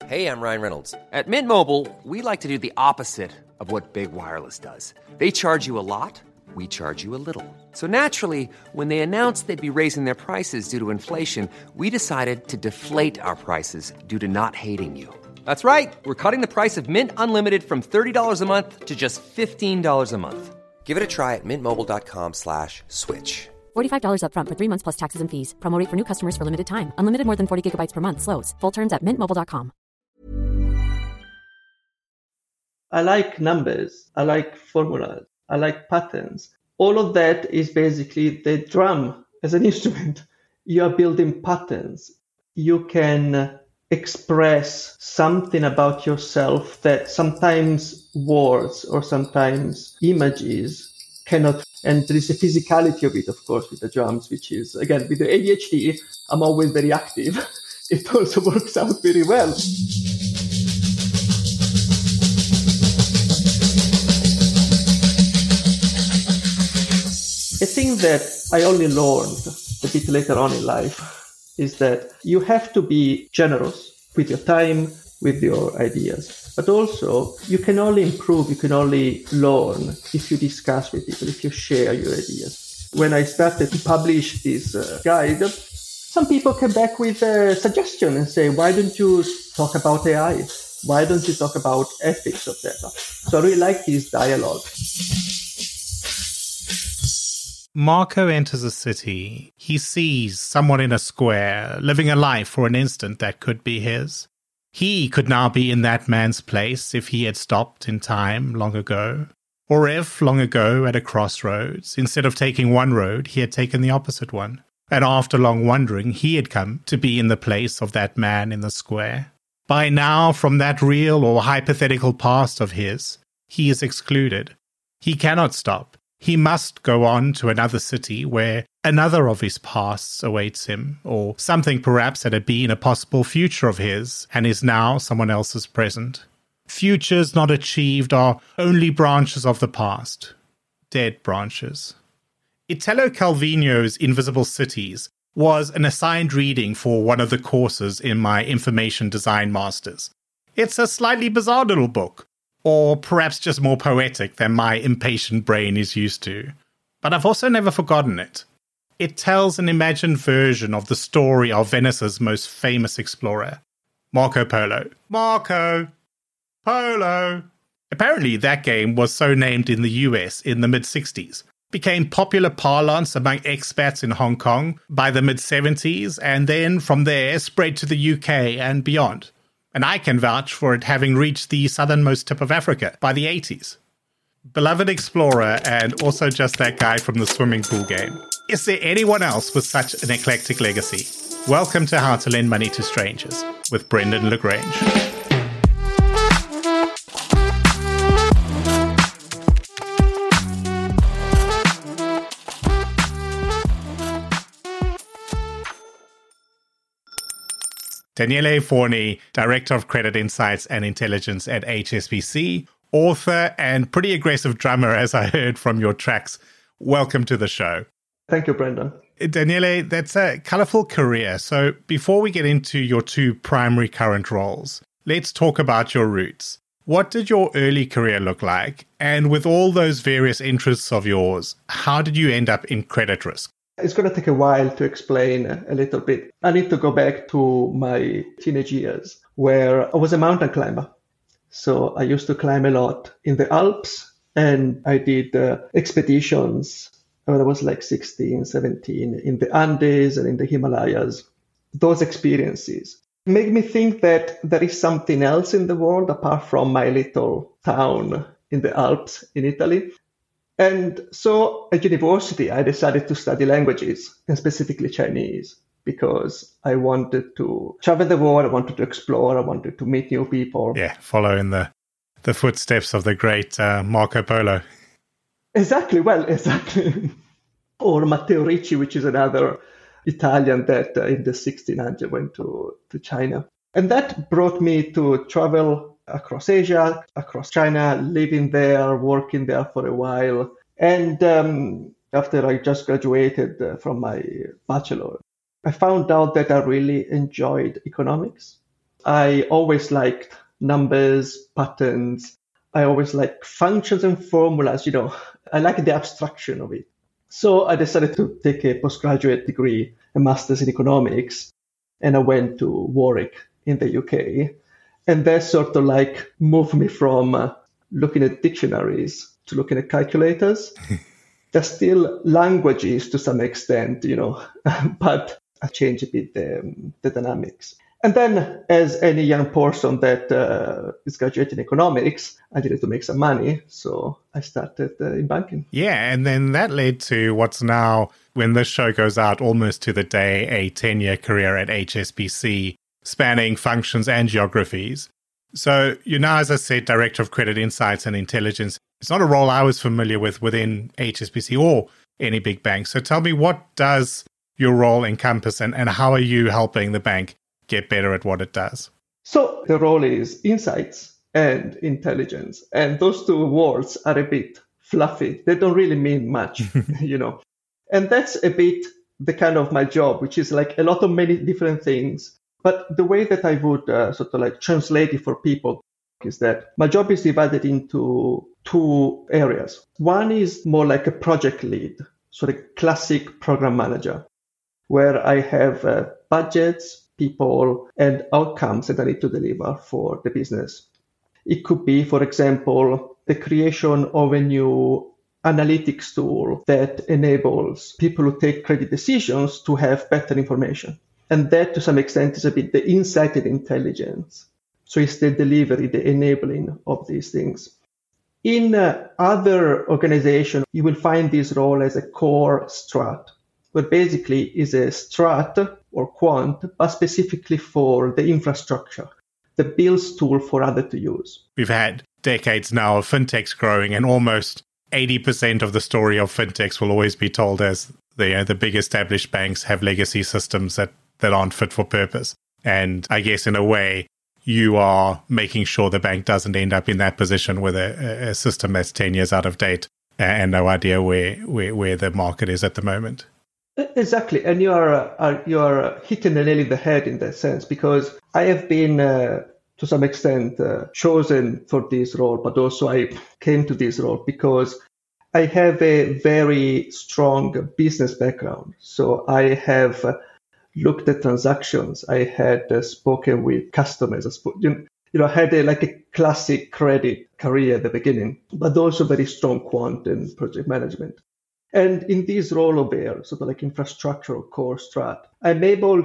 Hey, I'm Ryan Reynolds. At Mint Mobile, we like to do the opposite of what Big Wireless does. They charge you a lot, we charge you a little. So naturally, when they announced they'd be raising their prices due to inflation, we decided to deflate our prices due to not hating you. That's right. We're cutting the price of Mint Unlimited from $30 a month to just $15 a month. Give it a try at mintmobile.com/switch. $45 up front for 3 months plus taxes and fees. Promo rate for new customers for limited time. Unlimited more than 40 gigabytes per month. Slows full terms at mintmobile.com. I like numbers. I like formulas. I like patterns. All of that is basically the drum as an instrument. You are building patterns. You can express something about yourself that sometimes words or sometimes images cannot. And there is a physicality of it, of course, with the drums, which is, again, with the ADHD, I'm always very active. It also works out very well. A thing that I only learned a bit later on in life is that you have to be generous with your time, with your ideas. But also, you can only improve, you can only learn if you discuss with people, if you share your ideas. When I started to publish this guide, some people came back with a suggestion and say, why don't you talk about AI? Why don't you talk about ethics of data? So I really like this dialogue. Marco enters a city. He sees someone in a square living a life for an instant that could be his. He could now be in that man's place if he had stopped in time long ago. Or if, long ago, at a crossroads, instead of taking one road, he had taken the opposite one. And after long wandering, he had come to be in the place of that man in the square. By now, from that real or hypothetical past of his, he is excluded. He cannot stop. He must go on to another city where another of his pasts awaits him, or something perhaps that had been a possible future of his and is now someone else's present. Futures not achieved are only branches of the past, dead branches. Italo Calvino's Invisible Cities was an assigned reading for one of the courses in my Information Design Masters. It's a slightly bizarre little book, or perhaps just more poetic than my impatient brain is used to. But I've also never forgotten it. It tells an imagined version of the story of Venice's most famous explorer, Marco Polo. Marco Polo! Apparently that game was so named in the US in the mid-60s, became popular parlance among expats in Hong Kong by the mid-70s, and then from there spread to the UK and beyond. And I can vouch for it having reached the southernmost tip of Africa by the 80s. Beloved explorer, and also just that guy from the swimming pool game. Is there anyone else with such an eclectic legacy? Welcome to How to Lend Money to Strangers with Brendan LaGrange. Daniele Forni, Director of Credit Insights and Intelligence at HSBC, author and pretty aggressive drummer, as I heard from your tracks. Welcome to the show. Thank you, Brendan. Daniele, that's a colourful career. So before we get into your two primary current roles, let's talk about your roots. What did your early career look like? And with all those various interests of yours, how did you end up in credit risk? It's going to take a while to explain a little bit. I need to go back to my teenage years where I was a mountain climber. So I used to climb a lot in the Alps, and I did expeditions when I was like 16, 17 in the Andes and in the Himalayas. Those experiences made me think that there is something else in the world apart from my little town in the Alps in Italy. And so at university, I decided to study languages, and specifically Chinese, because I wanted to travel the world, I wanted to explore, I wanted to meet new people. Yeah, follow in the footsteps of the great Marco Polo. Exactly. Or Matteo Ricci, which is another Italian that in the 1600s went to China. And that brought me to travel across Asia, across China, living there, working there for a while. And after I just graduated from my bachelor, I found out that I really enjoyed economics. I always liked numbers, patterns. I always liked functions and formulas, I like the abstraction of it. So I decided to take a postgraduate degree, a master's in economics, and I went to Warwick in the UK. And that sort of moved me from looking at dictionaries to looking at calculators. They're still languages to some extent, but I changed a bit the dynamics. And then, as any young person that is graduating economics, I needed to make some money. So I started in banking. Yeah, and then that led to what's now, when this show goes out, almost to the day, a 10-year career at HSBC, spanning functions and geographies. So you're now, as I said, Director of Credit Insights and Intelligence. It's not a role I was familiar with within HSBC or any big bank. So tell me, what does your role encompass and how are you helping the bank get better at what it does? So the role is insights and intelligence. And those two words are a bit fluffy. They don't really mean much, And that's a bit the kind of my job, which is a lot of many different things. But the way that I would translate it for people is that my job is divided into two areas. One is more like a project lead, so the classic program manager, where I have budgets, people, and outcomes that I need to deliver for the business. It could be, for example, the creation of a new analytics tool that enables people who take credit decisions to have better information. And that, to some extent, is a bit the insight and intelligence. So it's the delivery, the enabling of these things. In other organizations, you will find this role as a core strat, where basically is a strat or quant, but specifically for the infrastructure, the builds tool for others to use. We've had decades now of fintechs growing, and almost 80% of the story of fintechs will always be told as the big established banks have legacy systems that aren't fit for purpose. And I guess in a way, you are making sure the bank doesn't end up in that position with a system that's 10 years out of date and no idea where the market is at the moment. Exactly. And you're hitting the nail in the head in that sense, because I have been, to some extent, chosen for this role, but also I came to this role because I have a very strong business background. So I have looked at transactions. I had spoken with customers. I had a classic credit career at the beginning, but also very strong quant and project management. And in this role of there, sort of infrastructure or core strat, I'm able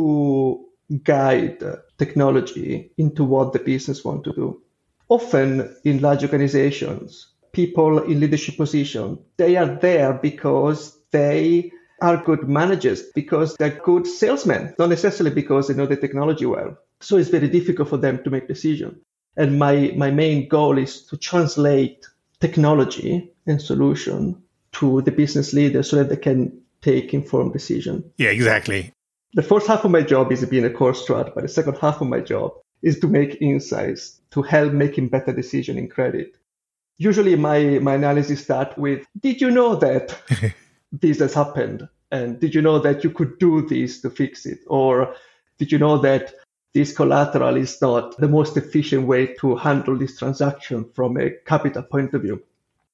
to guide technology into what the business want to do. Often in large organizations, people in leadership position, they are there because they are good managers, because they're good salesmen, not necessarily because they know the technology well. So it's very difficult for them to make decisions. And my main goal is to translate technology and solution to the business leaders so that they can take informed decisions. Yeah, exactly. The first half of my job is being a core strat, but the second half of my job is to make insights to help making better decisions in credit. Usually my analysis starts with, did you know that this has happened? And did you know that you could do this to fix it? Or did you know that this collateral is not the most efficient way to handle this transaction from a capital point of view?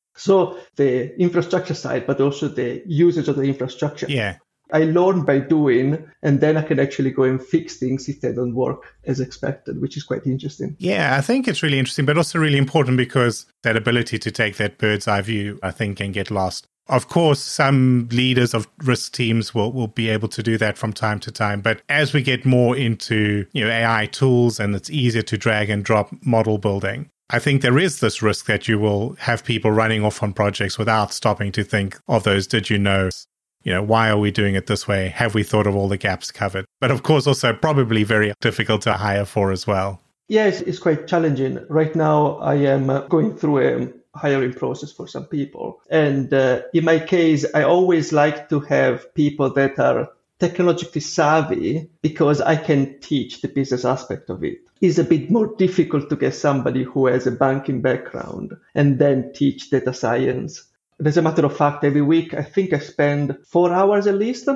So the infrastructure side, but also the usage of the infrastructure. Yeah. I learn by doing, and then I can actually go and fix things if they don't work as expected, which is quite interesting. Yeah, I think it's really interesting, but also really important because that ability to take that bird's eye view, I think, can get lost. Of course, some leaders of risk teams will be able to do that from time to time. But as we get more into AI tools and it's easier to drag and drop model building, I think there is this risk that you will have people running off on projects without stopping to think of those did you know. Why are we doing it this way? Have we thought of all the gaps covered? But of course, also probably very difficult to hire for as well. Yes, it's quite challenging. Right now, I am going through a hiring process for some people. And in my case, I always like to have people that are technologically savvy because I can teach the business aspect of it. It's a bit more difficult to get somebody who has a banking background and then teach data science. As a matter of fact, every week, I think I spend 4 hours at least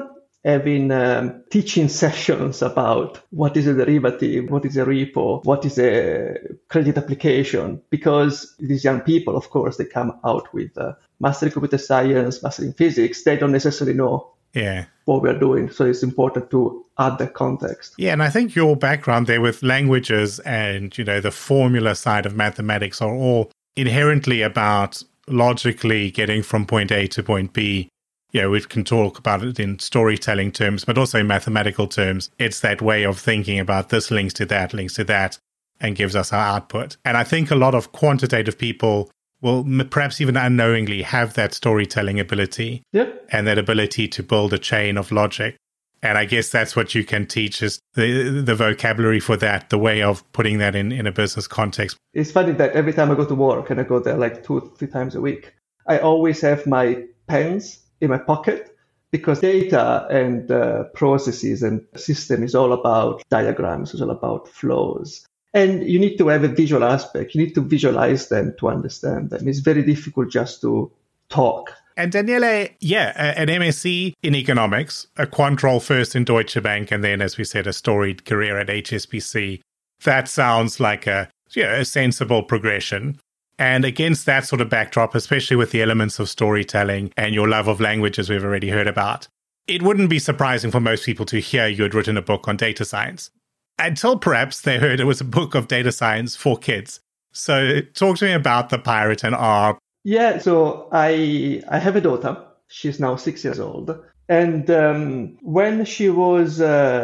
having teaching sessions about what is a derivative, what is a repo, what is a credit application, because these young people, of course, they come out with master in computer science, master in physics. They don't necessarily know what we're doing. So it's important to add the context. Yeah, and I think your background there with languages and, the formula side of mathematics are all inherently about logically getting from point A to point B. We can talk about it in storytelling terms, but also in mathematical terms. It's that way of thinking about this links to that, and gives us our output. And I think a lot of quantitative people will perhaps even unknowingly have that storytelling ability and that ability to build a chain of logic. And I guess that's what you can teach, is the vocabulary for that, the way of putting that in a business context. It's funny that every time I go to work, and I go there like 2-3 times a week, I always have my pens in my pocket, because data and processes and system is all about diagrams, it's all about flows. And you need to have a visual aspect. You need to visualize them to understand them. It's very difficult just to talk. And Daniele, an MSc in economics, a quant role first in Deutsche Bank, and then, as we said, a storied career at HSBC. That sounds like a sensible progression. And against that sort of backdrop, especially with the elements of storytelling and your love of languages we've already heard about, it wouldn't be surprising for most people to hear you had written a book on data science, until perhaps they heard it was a book of data science for kids. So talk to me about The Pirate and R. Yeah, so I have a daughter. She's now 6 years old. And when she was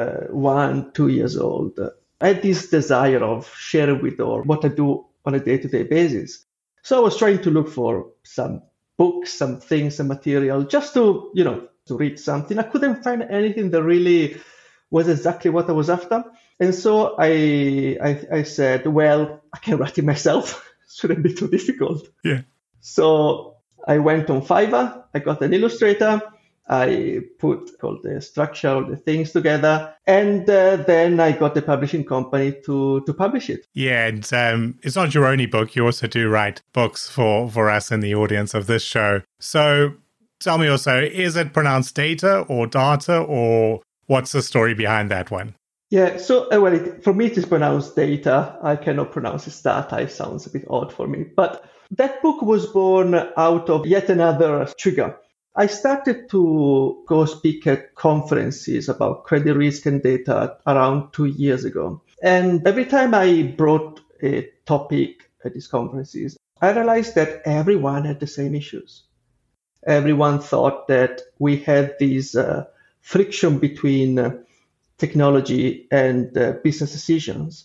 1-2 years old, I had this desire of sharing with her what I do on a day-to-day basis. So I was trying to look for some books, some things, some material, just to, to read something. I couldn't find anything that really was exactly what I was after. And so I said, well, I can write it myself. Shouldn't be too difficult. Yeah. So I went on Fiverr. I got an illustrator. I put all the structure, all the things together. And then I got the publishing company to publish it. Yeah, and it's not your only book. You also do write books for us in the audience of this show. So tell me also, is it pronounced data, or what's the story behind that one? Yeah, so for me it is pronounced data. I cannot pronounce it data. It sounds a bit odd for me. But that book was born out of yet another trigger. I started to go speak at conferences about credit risk and data around 2 years ago. And every time I brought a topic at these conferences, I realized that everyone had the same issues. Everyone thought that we had this friction between technology and business decisions.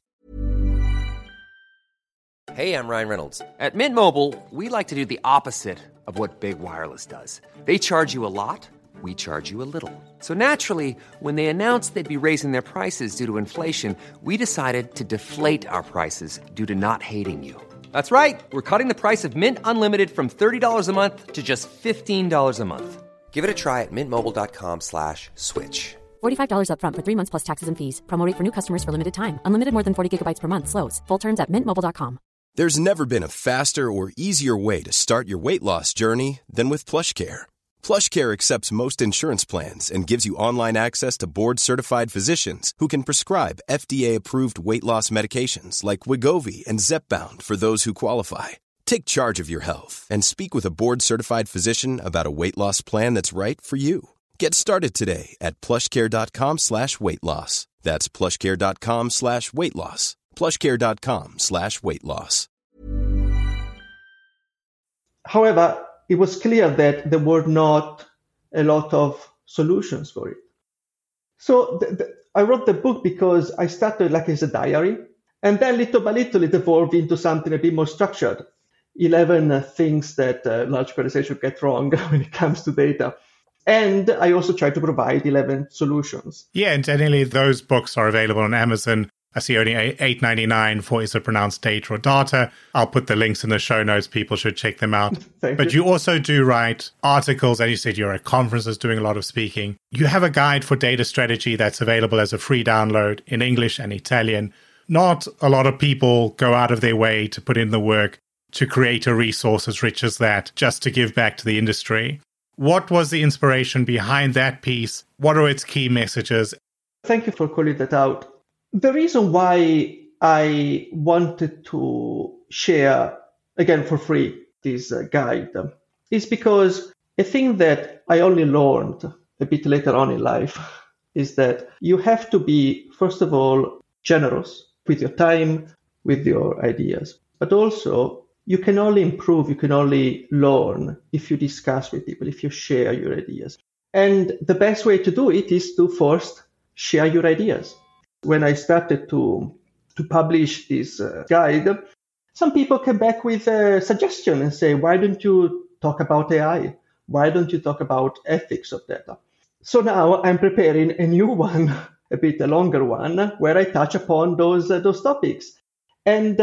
Hey, I'm Ryan Reynolds. At Mint Mobile, we like to do the opposite of what Big Wireless does. They charge you a lot, we charge you a little. So naturally, when they announced they'd be raising their prices due to inflation, we decided to deflate our prices due to not hating you. That's right. We're cutting the price of Mint Unlimited from $30 a month to just $15 a month. Give it a try at mintmobile.com/switch. $45 up front for 3 months plus taxes and fees. Promo rate for new customers for limited time. Unlimited more than 40 gigabytes per month. Slows full terms at mintmobile.com. There's never been a faster or easier way to start your weight loss journey than with PlushCare. PlushCare accepts most insurance plans and gives you online access to board-certified physicians who can prescribe FDA-approved weight loss medications like Wegovy and Zepbound for those who qualify. Take charge of your health and speak with a board-certified physician about a weight loss plan that's right for you. Get started today at plushcare.com/weight loss. That's plushcare.com/weight loss. plushcare.com/weight loss. However, it was clear that there were not a lot of solutions for it. So I wrote the book because I started like as a diary, and then little by little it evolved into something a bit more structured. 11 things that large organizations get wrong when it comes to data. And I also try to provide 11 solutions. Yeah, and Daniele, those books are available on Amazon. I see only $8.99 for Is It Pronounced Data or Data. I'll put the links in the show notes. People should check them out. But you also do write articles, and you said you're at conferences doing a lot of speaking. You have a guide for data strategy that's available as a free download in English and Italian. Not a lot of people go out of their way to put in the work to create a resource as rich as that just to give back to the industry. What was the inspiration behind that piece? What are its key messages? Thank you for calling that out. The reason why I wanted to share, again for free, this guide is because a thing that I only learned a bit later on in life is that you have to be, first of all, generous with your time, with your ideas. But also, you can only improve, you can only learn if you discuss with people, if you share your ideas. And the best way to do it is to first share your ideas. When I started to publish this guide, some people came back with a suggestion and say, why don't you talk about AI? Why don't you talk about ethics of data? So now I'm preparing a new one, a bit a longer one, where I touch upon those topics. And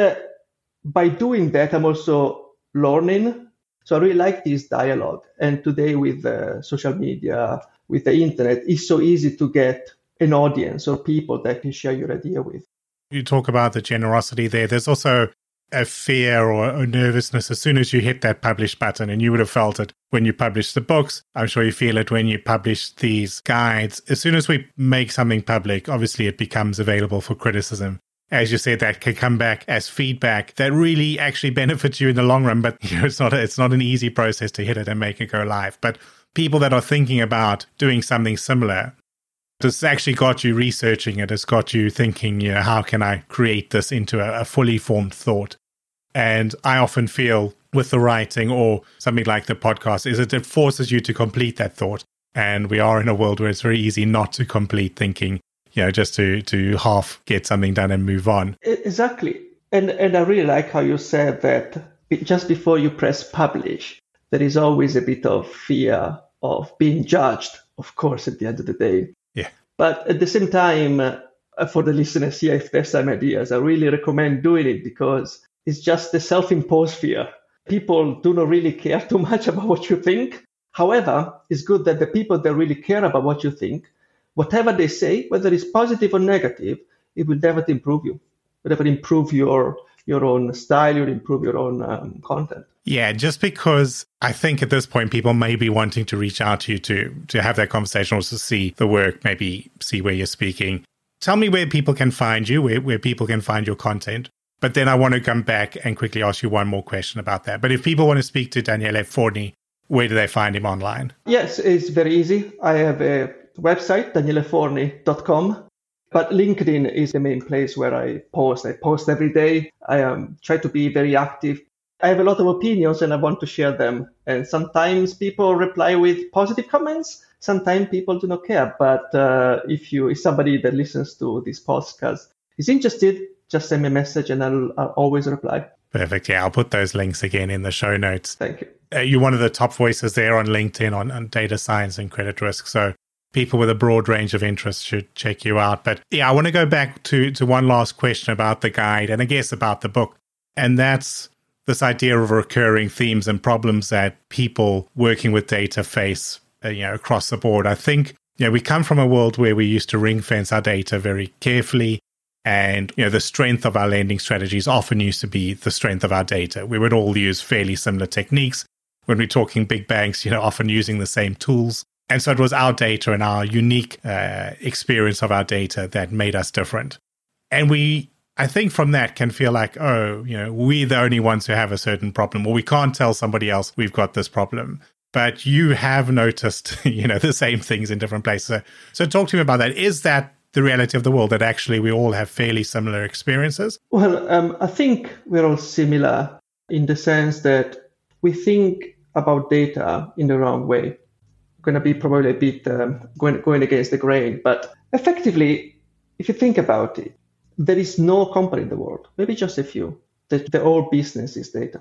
by doing that, I'm also learning. So I really like this dialogue. And today with social media, with the internet, it's so easy to get an audience or people that you share your idea with. You talk about the generosity there. There's also a fear or a nervousness as soon as you hit that publish button, and you would have felt it when you publish the books. I'm sure you feel it when you publish these guides. As soon as we make something public, obviously it becomes available for criticism. As you said, that can come back as feedback that really actually benefits you in the long run, but it's not an easy process to hit it and make it go live. But people that are thinking about doing something similar, this actually got you researching it. It's got you thinking, how can I create this into a fully formed thought? And I often feel with the writing or something like the podcast is that it forces you to complete that thought. And we are in a world where it's very easy not to complete thinking, just to half get something done and move on. Exactly. And I really like how you said that just before you press publish, there is always a bit of fear of being judged, of course, at the end of the day. Yeah. But at the same time, for the listeners here, if there's some ideas, I really recommend doing it because it's just a self-imposed fear. People do not really care too much about what you think. However, it's good that the people that really care about what you think, whatever they say, whether it's positive or negative, it will never improve you. It will never improve your own style, you'll improve your own content. Yeah, just because I think at this point people may be wanting to reach out to you to have that conversation or to see the work, maybe see where you're speaking. Tell me where people can find you, where people can find your content. But then I want to come back and quickly ask you one more question about that. But if people want to speak to Daniele Forni, where do they find him online? Yes, it's very easy. I have a website, danieleforni.com. But LinkedIn is the main place where I post. I post every day. I try to be very active. I have a lot of opinions and I want to share them. And sometimes people reply with positive comments. Sometimes people do not care. But if somebody that listens to this podcast is interested, just send me a message and I'll always reply. Perfect. Yeah, I'll put those links again in the show notes. Thank you. You're one of the top voices there on LinkedIn on data science and credit risk. So people with a broad range of interests should check you out. But yeah, I want to go back to one last question about the guide and I guess about the book. And that's this idea of recurring themes and problems that people working with data face, across the board. I think, we come from a world where we used to ring fence our data very carefully. And, the strength of our lending strategies often used to be the strength of our data. We would all use fairly similar techniques. When we're talking big banks, often using the same tools. And so it was our data and our unique experience of our data that made us different. And I think from that can feel like, we're the only ones who have a certain problem, or we can't tell somebody else we've got this problem. But you have noticed, the same things in different places. So talk to me about that. Is that the reality of the world, that actually we all have fairly similar experiences? Well, I think we're all similar in the sense that we think about data in the wrong way. Going to be probably a bit going against the grain, but effectively, if you think about it, there is no company in the world, maybe just a few, that the whole business is data.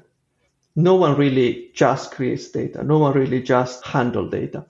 No one really just creates data. No one really just handles data.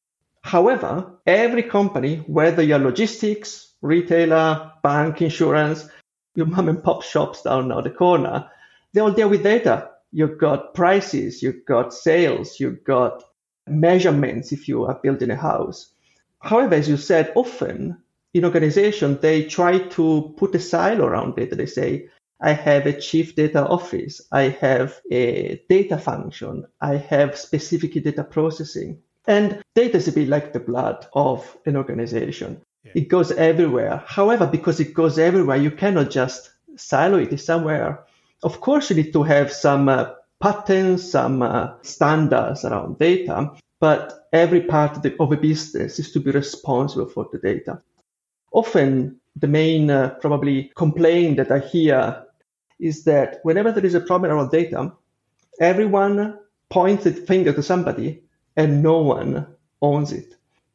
However, every company, whether you're logistics, retailer, bank, insurance, your mom and pop shops down the corner, they all deal with data. You've got prices, you've got sales, you've got measurements if you are building a house. However, as you said, often in organizations, they try to put a silo around data. They say, I have a chief data office, I have a data function, I have specific data processing. And data is a bit like the blood of an organization. Yeah. It goes everywhere. However, because it goes everywhere, you cannot just silo it somewhere. Of course, you need to have some patterns, some standards around data, but every part of a business is to be responsible for the data. Often, the main probably complaint that I hear is that whenever there is a problem around data, everyone points the finger to somebody and no one owns it.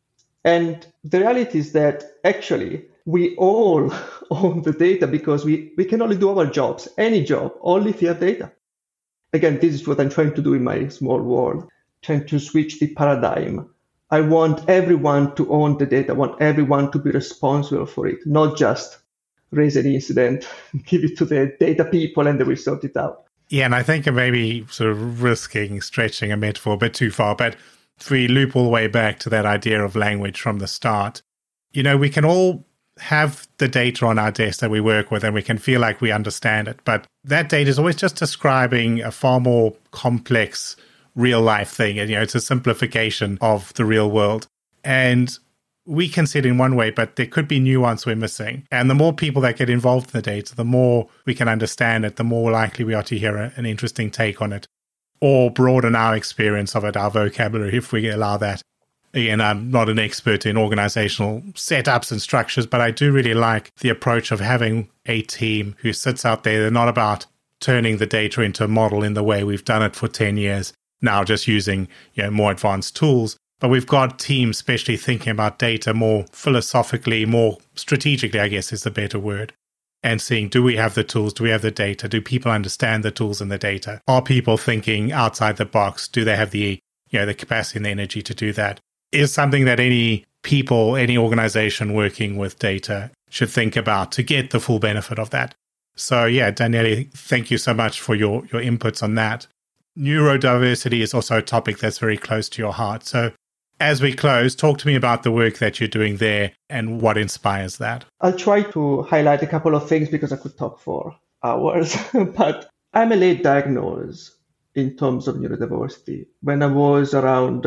And the reality is that actually we all own the data because we can only do our jobs, any job, only if you have data. Again, this is what I'm trying to do in my small world, trying to switch the paradigm. I want everyone to own the data. I want everyone to be responsible for it, not just raise an incident, give it to the data people, and they will sort it out. Yeah, and I think it may be sort of risking stretching a metaphor a bit too far, but if we loop all the way back to that idea of language from the start, we can all have the data on our desk that we work with and we can feel like we understand it, but that data is always just describing a far more complex real life thing. And, it's a simplification of the real world. And we can see it in one way, but there could be nuance we're missing. And the more people that get involved in the data, the more we can understand it, the more likely we are to hear an interesting take on it or broaden our experience of it, our vocabulary, if we allow that. Again, I'm not an expert in organizational setups and structures, but I do really like the approach of having a team who sits out there. They're not about turning the data into a model in the way we've done it for 10 years, now just using more advanced tools. But we've got teams especially thinking about data more philosophically, more strategically, I guess is the better word, and seeing, do we have the tools? Do we have the data? Do people understand the tools and the data? Are people thinking outside the box? Do they have the capacity and the energy to do that? Is something that any people, any organization working with data should think about to get the full benefit of that. So yeah, Daniele, thank you so much for your inputs on that. Neurodiversity is also a topic that's very close to your heart. So as we close, talk to me about the work that you're doing there and what inspires that. I'll try to highlight a couple of things because I could talk for hours, but I'm a late diagnoser in terms of neurodiversity. When I was around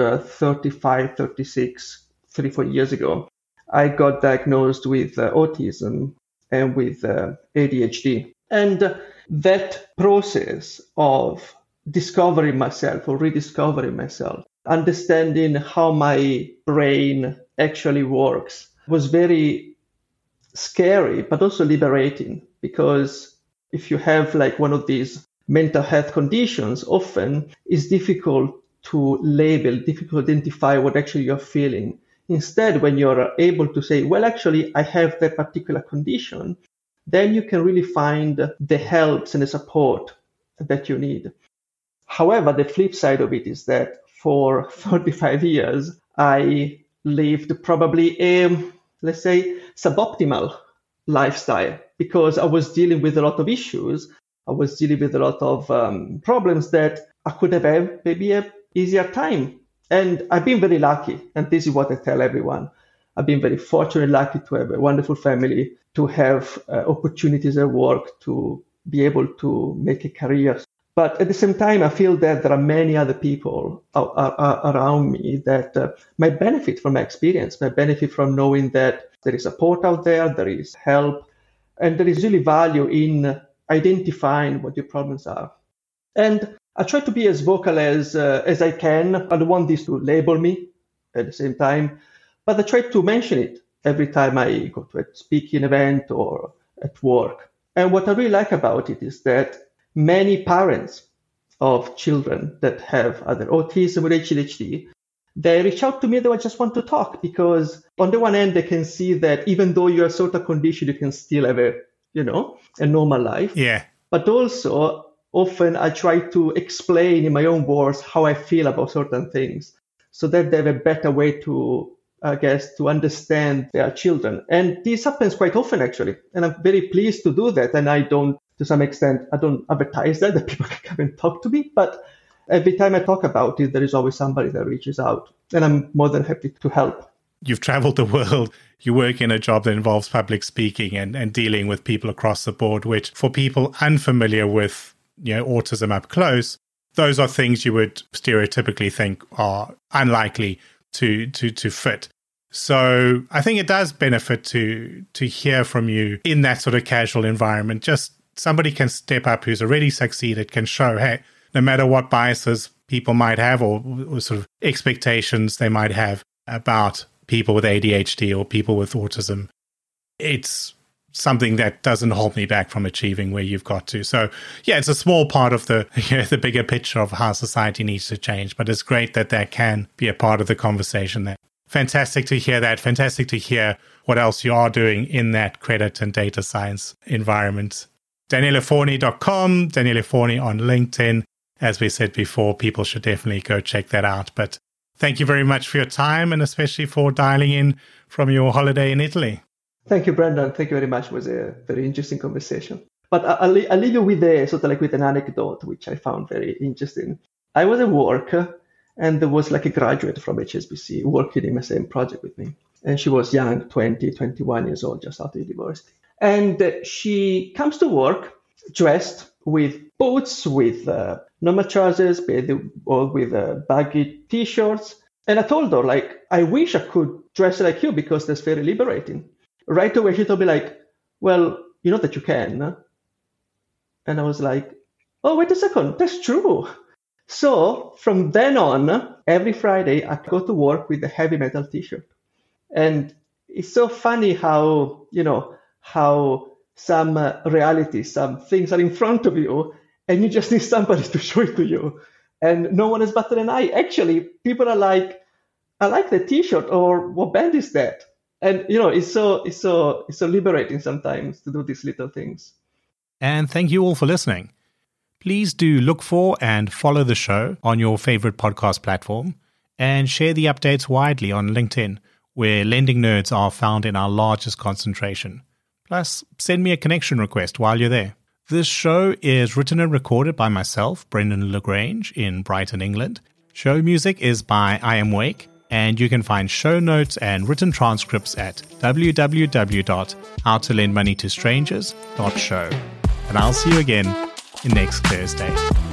35, 36, 3-4 years ago, I got diagnosed with autism and with ADHD. And that process of discovering myself or rediscovering myself, understanding how my brain actually works, was very scary, but also liberating, because if you have like one of these mental health conditions, often it's difficult to label, difficult to identify what actually you're feeling. Instead, when you're able to say, well, actually, I have that particular condition, then you can really find the helps and the support that you need. However, the flip side of it is that for 35 years, I lived probably a, let's say, suboptimal lifestyle because I was dealing with a lot of issues. I was dealing with a lot of problems that I could have had maybe an easier time. And I've been very lucky. And this is what I tell everyone. I've been very fortunate, lucky to have a wonderful family, to have opportunities at work, to be able to make a career. But at the same time, I feel that there are many other people around me that might benefit from my experience, might benefit from knowing that there is support out there, there is help, and there is really value in identifying what your problems are. And I try to be as vocal as I can. I don't want this to label me at the same time, but I try to mention it every time I go to a speaking event or at work. And what I really like about it is that many parents of children that have either autism or ADHD, they reach out to me, they just want to talk, because on the one hand, they can see that even though you're sort of conditioned, you can still have a normal life. Yeah. But also, often I try to explain in my own words how I feel about certain things so that they have a better way to, I guess, to understand their children. And this happens quite often, actually. And I'm very pleased to do that. And I don't, to some extent, I don't advertise that people can come and talk to me. But every time I talk about it, there is always somebody that reaches out. And I'm more than happy to help. You've traveled the world. You work in a job that involves public speaking and dealing with people across the board, which for people unfamiliar with autism up close, those are things you would stereotypically think are unlikely to fit. So I think it does benefit to hear from you in that sort of casual environment. Just somebody can step up who's already succeeded, can show, hey, no matter what biases people might have or sort of expectations they might have about people with ADHD or people with autism, it's something that doesn't hold me back from achieving where you've got to. So yeah, it's a small part of the the bigger picture of how society needs to change, but it's great that that can be a part of the conversation there. Fantastic to hear that. Fantastic to hear what else you are doing in that credit and data science environment. DanieleForni.com, Daniele Forni on LinkedIn. As we said before, people should definitely go check that out. But thank you very much for your time and especially for dialing in from your holiday in Italy. Thank you, Brendan. Thank you very much. It was a very interesting conversation. But I'll leave you with with an anecdote, which I found very interesting. I was at work and there was like a graduate from HSBC working in the same project with me. And she was young, 20, 21 years old, just out of university. And she comes to work dressed with boots, with normal trousers, or with baggy T-shirts. And I told her, like, I wish I could dress like you because that's very liberating. Right away, she told me, like, well, you know that you can. And I was like, oh, wait a second, that's true. So from then on, every Friday, I go to work with a heavy metal T-shirt. And it's so funny how, how some realities, some things are in front of you, and you just need somebody to show it to you. And no one is better than I. Actually, people are like, I like the T-shirt, or what band is that? And, it's so liberating sometimes to do these little things. And thank you all for listening. Please do look for and follow the show on your favorite podcast platform and share the updates widely on LinkedIn, where lending nerds are found in our largest concentration. Plus, send me a connection request while you're there. This show is written and recorded by myself, Brendan LaGrange, in Brighton, England. Show music is by I Am Wake, and you can find show notes and written transcripts at www.howtolendmoneytostrangers.show. And I'll see you again next Thursday.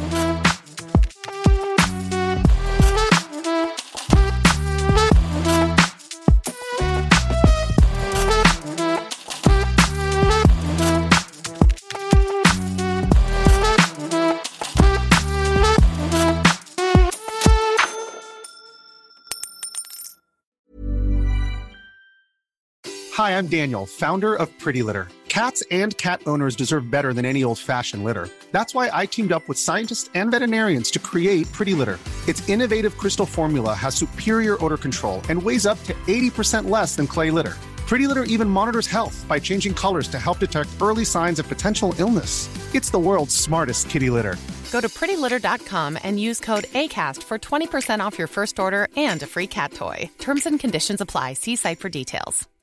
Hi, I'm Daniel, founder of Pretty Litter. Cats and cat owners deserve better than any old-fashioned litter. That's why I teamed up with scientists and veterinarians to create Pretty Litter. Its innovative crystal formula has superior odor control and weighs up to 80% less than clay litter. Pretty Litter even monitors health by changing colors to help detect early signs of potential illness. It's the world's smartest kitty litter. Go to prettylitter.com and use code ACAST for 20% off your first order and a free cat toy. Terms and conditions apply. See site for details.